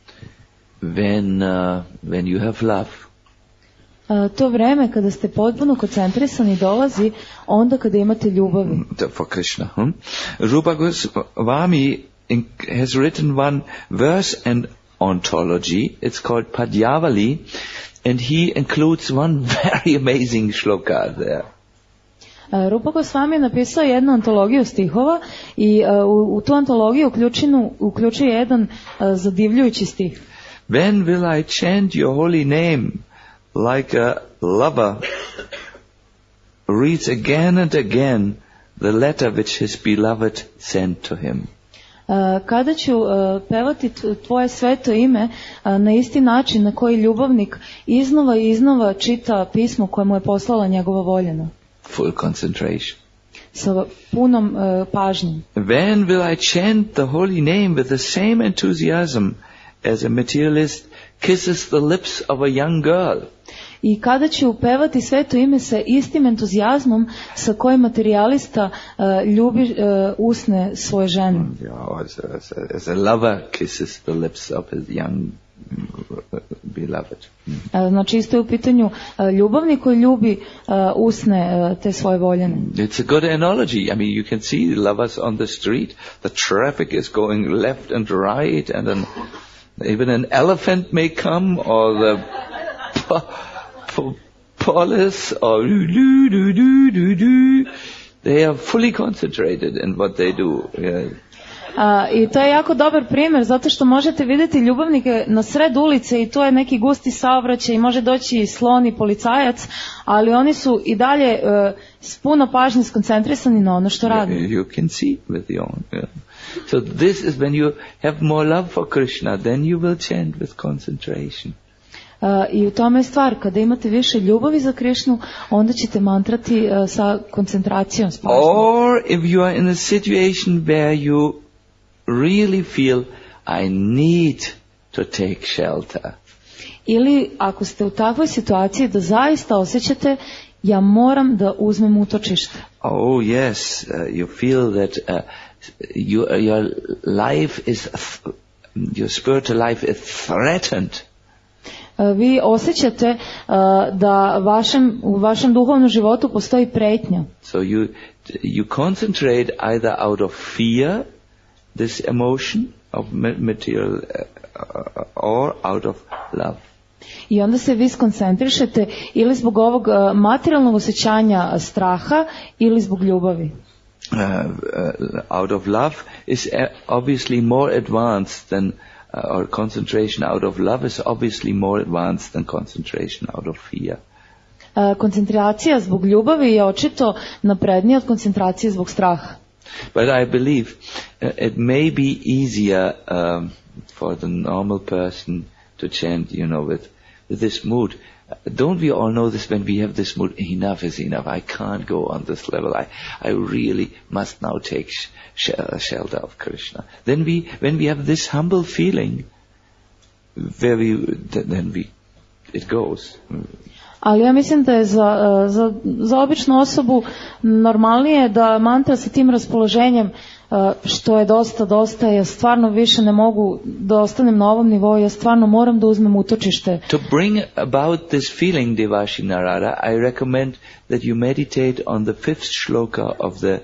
when you have love. To vreme kada ste potpuno koncentrisani dolazi onda kada imate ljubavi. For Krishna. Rupa Goswami has written one verse and ontology. It's called Padyavali, and he includes one very amazing shloka there. Rupa Goswami je napisao jednu antologiju stihova i u tu antologiju uključuje jedan zadivljujući stih. When will I chant your holy name like a lover reads again and again the letter which his beloved sent to him? Kada ću pevati tvoje sveto ime na isti način na koji ljubavnik iznova i iznova čita pismo koje mu je poslala njegova voljena. Full concentration. Sa punom pažnjom. When will I chant the holy name with the same enthusiasm as a materialist kisses the lips of a young girl? I kada ću pevati sveto ime sa istim entuzijazmom sa kojim materijalista ljubi usne svoje žene. As a lover kisses the lips of his young beloved. Znači isto je u pitanju ljubavnik koji ljubi usne te svoje voljene. It's a good analogy. I mean, you can see lovers on the street. The traffic is going left and right, and even an elephant may come, or the police, or they are fully concentrated in what they do. Yeah. I to je jako dobar primjer zato što možete vidjeti ljubavnike na sred ulice i to je neki gusti saobraćaj i može doći i slon i policajac, ali oni su i dalje s puno pažnje skoncentrisani na ono što rade. You can see with your own. Yeah. So this is when you have more love for Krishna, then you will chant with concentration. I u tome je stvar, kada imate više ljubavi za Krišnu, onda ćete mantrati sa koncentracijom. Or if you are in a situation where you really feel I need to take shelter. Ili ako ste u takvoj situaciji da zaista osjećate ja moram da uzmem utočište. Oh yes, you feel that your life is, your spiritual life is threatened. Vi osjećate da u vašem duhovnom životu postoji pretnja. So you concentrate either out of fear, this emotion of material, or out of love. I onda se vi skoncentrišete ili zbog ovog materijalnog osjećanja straha ili zbog ljubavi. Out of love is obviously more advanced than or concentration out of love is obviously more advanced than concentration out of fear. Koncentracija zbog ljubavi je očito naprednija od koncentracije zbog straha. But I believe it may be easier for the normal person to chant, with this mood. Don't we all know this when we have this mood, enough is enough, I can't go on this level, I really must now take shelter of Krishna. Then when we have this humble feeling, it goes. Ali ja mislim da je za običnu osobu normalnije da mantra sa tim raspoloženjem, što je dosta, ja stvarno više ne mogu da ostanem na ovom nivou, ja stvarno moram da uzmem utočište. To bring about this feeling, Devashi Narada, I recommend that you meditate on the 5th shloka of the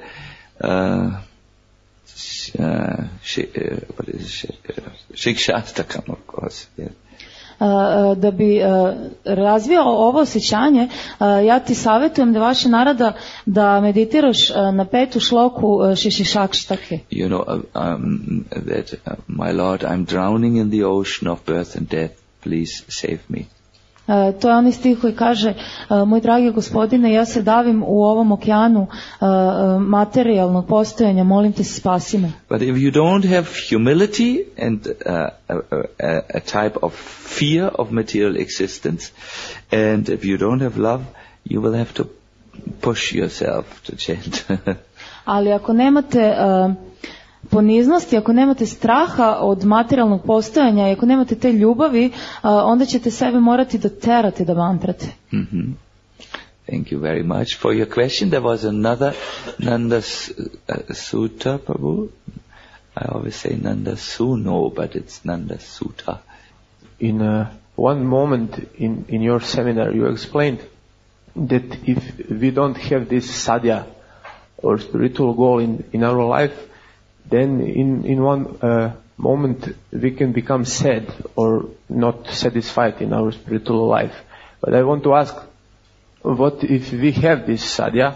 Shikshastakam, of course. Yeah. Da bi razvio ovo osjećanje, ja ti savjetujem da vaša narada da meditiraš na 5. šloku Šišišakštake. You know that my Lord, I'm drowning in the ocean of birth and death, please save me. To je onaj stih koji kaže, moj dragi gospodine, ja se davim u ovom okeanu materijalnog postojanja, molim te, spasi me. But if you don't have humility and a type of fear of material existence, and if you don't have love, you will have to push yourself to chant. Ali ako nemate poniznosti, ako nemate straha od materijalnog postojanja i ako nemate te ljubavi, onda ćete sebe morati doterati da mantrate. Mm-hmm. Thank you very much for your question. There was another Nanda Sutta, Prabhu. I always say Nanda Suno, but it's Nanda Sutta. In one moment in your seminar, you explained that if we don't have this sadhya or spiritual goal in our life, then in one moment we can become sad or not satisfied in our spiritual life. But I want to ask, what if we have this sadhya,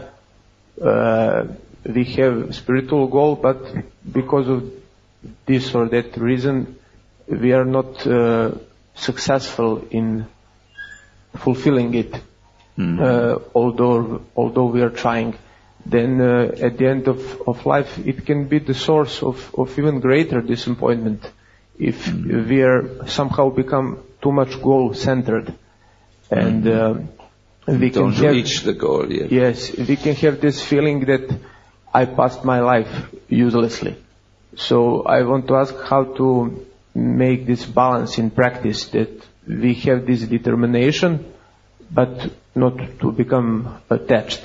we have spiritual goal, but because of this or that reason we are not successful in fulfilling it, although we are trying. Then at the end of life it can be the source of even greater disappointment if we are somehow become too much goal-centered. And we don't can reach the goal yet. Yes, we can have this feeling that I passed my life uselessly. So I want to ask how to make this balance in practice, that we have this determination but not to become attached.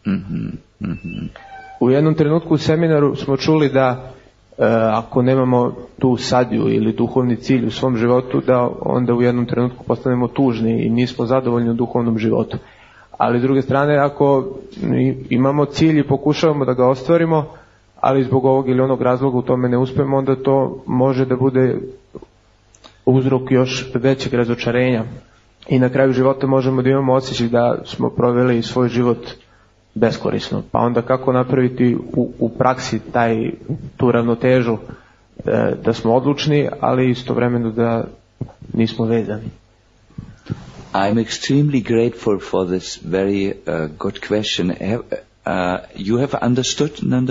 U jednom trenutku u seminaru smo čuli da ako nemamo tu sadju ili duhovni cilj u svom životu, da onda u jednom trenutku postanemo tužni i nismo zadovoljni u duhovnom životu. Ali s druge strane, ako imamo cilj i pokušavamo da ga ostvarimo, ali zbog ovog ili onog razloga u tome ne uspemo, onda to može da bude uzrok još većeg razočarenja. I na kraju života možemo da imamo osjećaj da smo proveli svoj život beskorisno. Pa onda kako napraviti u praksi tu ravnotežu, da smo odlučni, ali istovremeno da nismo vezani. I'm extremely grateful for this very good question. You have understood Nanda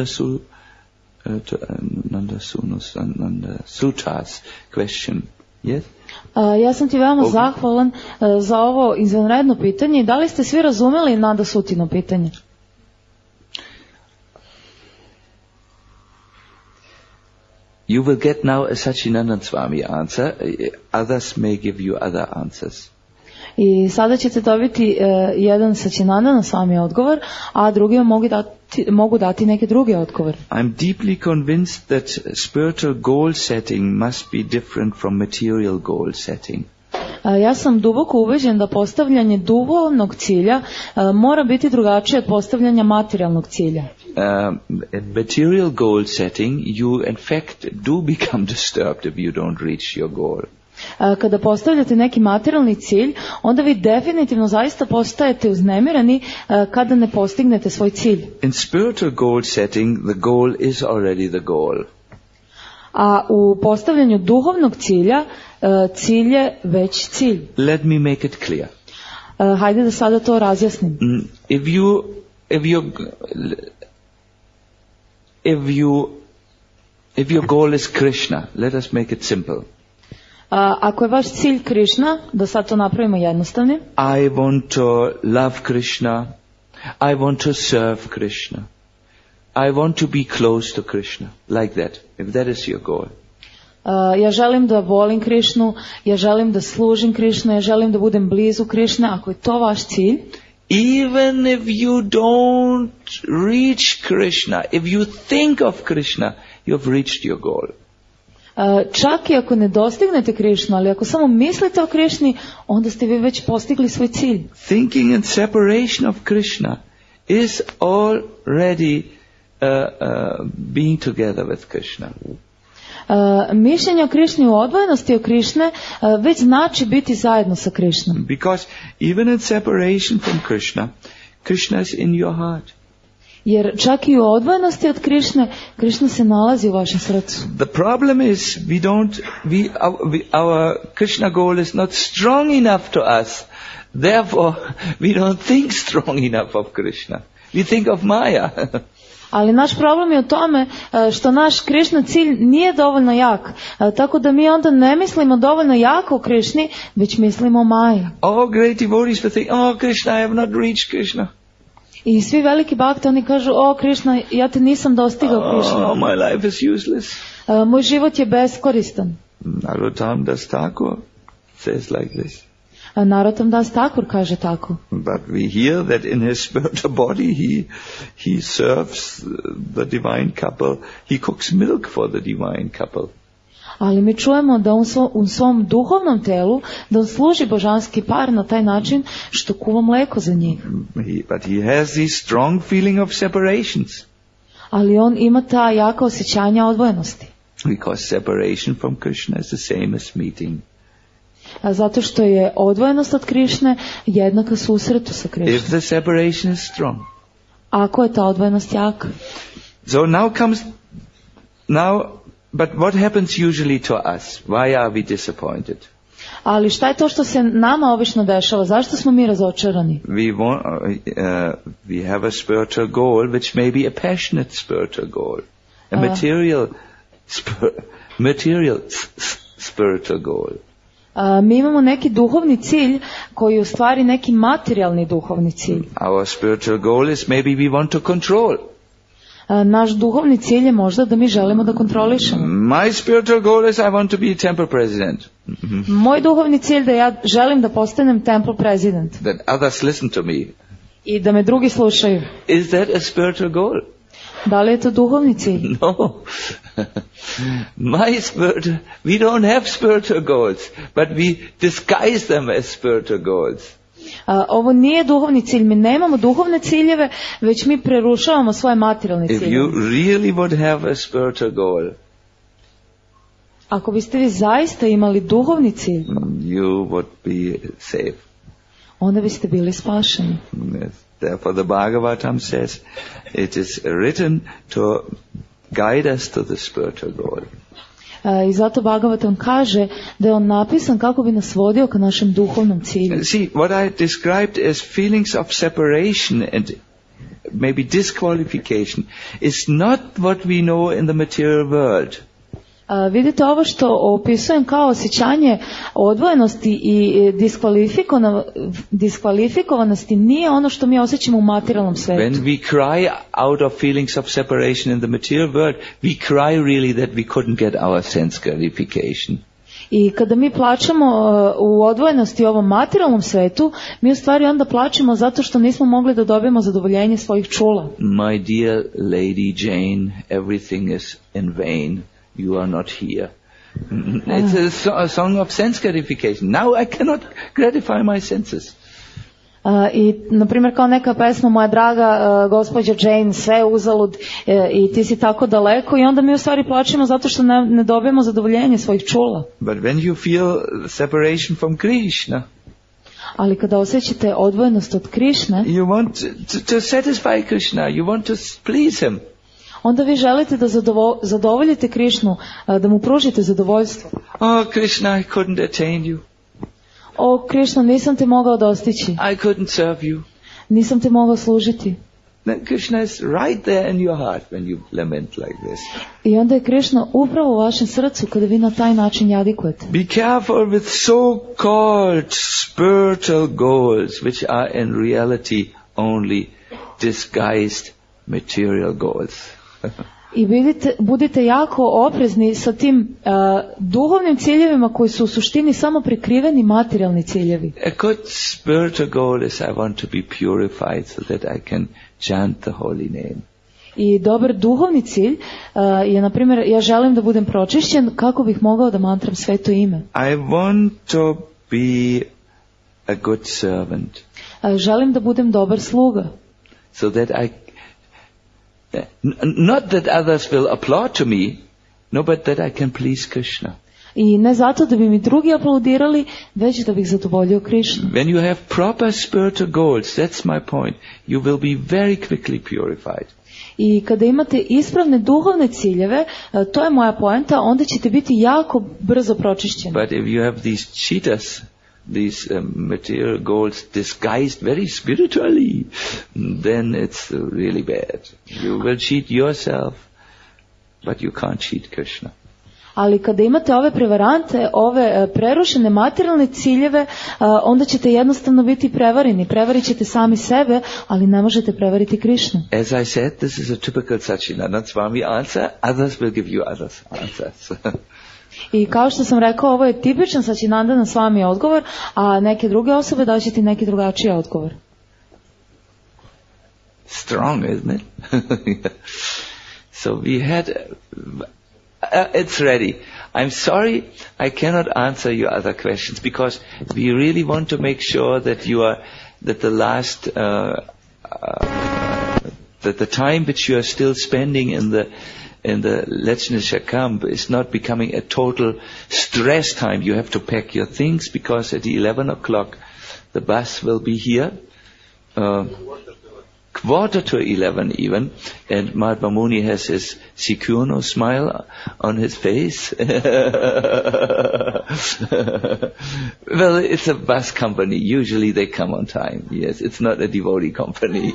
Suta's question, yes? Ja sam ti veoma zahvalan za ovo izvanredno pitanje. Da li ste svi razumeli Nanda Sutino pitanje? You will get now a Satchidananda Swami answer. Others may give you other answers. I sada ćete dobiti jedan Satchidananda Swami odgovor, a drugi mogu dati neke druge odgovore. I'm deeply convinced that spiritual goal setting must be different from material goal setting. Ja sam duboko ubeđen da postavljanje duhovnog cilja mora biti drugačije od postavljanja materijalnog cilja. Material goal setting, you in fact do become disturbed if you don't reach your goal. Kada postavljate neki materijalni cilj, onda vi definitivno zaista postajete uznemireni kada ne postignete svoj cilj. In spiritual goal setting, the goal is already the goal. A u postavljanju duhovnog cilja, cilj je već cilj. Let me make it clear. Hajde da sada to razjasnim. If your goal is Krishna, let us make it simple. Ako je vaš cilj Krišna, da sad to napravimo jednostavnim, I want to love Krishna, I want to serve Krishna, I want to be close to Krishna, like that, if that is your goal. Ja želim da volim Krišnu, ja želim da služim Krišnu, ja želim da budem blizu Krišne. Ako je to vaš cilj, Even if you don't reach Krishna, if you think of Krishna, you have reached your goal. Čak i ako ne dostignete Krišnu, ali ako samo mislite o Krišni, onda ste vi već postigli svoj cilj. Thinking in separation of Krishna is already being together with Krishna. Mišljenje o Krišni u odvojenosti od Krišne već znači biti zajedno sa Krišnom. Because even in separation from Krishna, Krishna is in your heart. Jer čak i u odvojenosti od Krišne, Krišna se nalazi u vašem srcu. The problem is our Krishna goal is not strong enough to us. Therefore, we don't think strong enough of Krishna. We think of Maya. Ali naš problem je u tome što naš Krišna cilj nije dovoljno jak. Tako da mi onda ne mislimo dovoljno jako o Krišni, već mislimo o Maji. All great devotees will think, oh Krishna, I have not reached Krishna. I svi veliki bhakti, oni kažu, o Krišna, ja te nisam dostigao Krišna. Oh, my life is useless. Moj život je beskoristan. Narottam Das Thakur says like this. Narottam Das Thakur kaže tako. But we hear that in his spiritual body he serves the divine couple. He cooks milk for the divine couple. Ali mi čujemo da u svom duhovnom telu da on služi božanski par na taj način što kuva mleko za njih. But he has this strong feeling of separations. Ali on ima ta jaka osjećanja odvojenosti. Because separation from Krishna is the same as meeting. Zato što je odvojenost od Krišne jednaka susretu sa Krišnom. If the separation is strong. Ako je ta odvojenost jaka. So but what happens usually to us? Why are we disappointed? Ali šta je to što se nama obično dešava? Zašto smo mi razočarani? We have a spiritual goal, which may be a passionate spiritual goal, a material spiritual goal. Mi imamo neki duhovni cilj koji je u stvari neki materijalni duhovni cilj. Our spiritual goal is maybe we want to control. Naš duhovni cilj je možda da mi želimo da kontrolišemo. My spiritual goal is I want to be a temple president. Moj duhovni cilj da ja želim da postanem temple president. That others listen to me. I da me drugi slušaju. Is that a spiritual goal? Da li je to duhovni cilj? No. We don't have spiritual goals, but we disguise them as spiritual goals. Ovo nije duhovni cilj, mi nemamo duhovne ciljeve, već mi prerušavamo svoje materijalne ciljeve. If you really would have a spiritual goal, ako biste vi zaista imali duhovni cilj, you would be safe. Onda biste bili spašeni. Therefore the Bhagavatam says, it is written to guide us to the spiritual goal. I zato Bhagavatam kaže da je on napisan kako bi nas vodio ka našem duhovnom cilju. See, what I described as feelings of separation and maybe disqualification is not what we know in the material world. Vidite, ovo što opisujem kao osjećanje odvojenosti i diskvalifikovanosti nije ono što mi osjećamo u materijalnom svetu. When we cry out of feelings of separation in the material world, we cry really that we couldn't get our sense gratification. I kada mi plačemo u odvojenosti u ovom materijalnom svetu, mi u stvari onda plačemo zato što nismo mogli da dobijemo zadovoljenje svojih čula. My dear Lady Jane, everything is in vain. You are not here. It's a song of sense gratification. Now I cannot gratify my senses. I, na primjer, kao neka pesma, moja draga gospođa Jane, sve je uzalud i ti si tako daleko, i onda mi u stvari plačemo zato što ne dobijemo zadovoljenje svojih čula. But when you feel separation from Krishna, ali kada osjećate odvojenost od Krišne, you want to satisfy Krishna, you want to please him. Onda vi želite da zadovoljite Krišnu, da mu pružite zadovoljstvo. Oh Krishna, I couldn't attain you. O Krišna, nisam te mogao dostići. I couldn't serve you. Nisam te mogao služiti. then Krishna is right there in your heart when you lament like this. I onda je Krishna upravo u vašem srcu kada vi na taj način jadikujete. Be careful with so-called spiritual goals, which are in reality only disguised material goals. I budite jako oprezni sa tim duhovnim ciljevima koji su u suštini samo prikriveni materijalni ciljevi. A good spiritual goal is I want to be purified so that I can chant the holy name. I dobar duhovni cilj je, na primjer, ja želim da budem pročišćen kako bih mogao da mantram sveto ime. I want to be a good servant. Želim da budem dobar sluga. So that not that others will applaud to me, no, but that I can please Krishna. I ne zato da bi mi drugi aplaudirali, već da bih zadovoljio Krishnu. When you have proper spiritual goals, that's my point, you will be very quickly purified. I kada imate ispravne duhovne ciljeve, to je moja poenta, onda ćete biti jako brzo pročišćeni. But if you have these cheaters, these material goals disguised very spiritually, then it's really bad. You will cheat yourself, but you can't cheat Krishna. Ali kada imate ove prevarante, ove prerušene materijalne ciljeve, onda ćete jednostavno biti prevareni. Prevarit ćete sami sebe, ali ne možete prevariti Krishnu. As I said, this is a typical Satchidananda Swami answer. Others will give you others answers. I kao što sam rekao, ovo je tipičan Satchidananda Swami odgovor, a neke druge osobe daće ti neki drugačiji odgovor. Strong, isn't it? So we had... it's ready. I'm sorry I cannot answer your other questions because we really want to make sure that that the last, that the time which you are still spending in the Lechnisha camp is not becoming a total stress time. You have to pack your things because at 11 o'clock the bus will be here. 11:15 even, and Mahatma Muni has his Sikurno smile on his face. Well, it's a bus company. Usually they come on time. Yes, it's not a devotee company.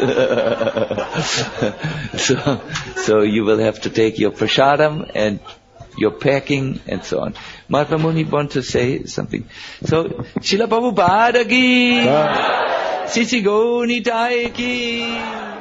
So you will have to take your prasadam and your packing and so on. Mahatma Muni want to say something. So, Srila Prabhupada ki Sisi Gaur Nitai ki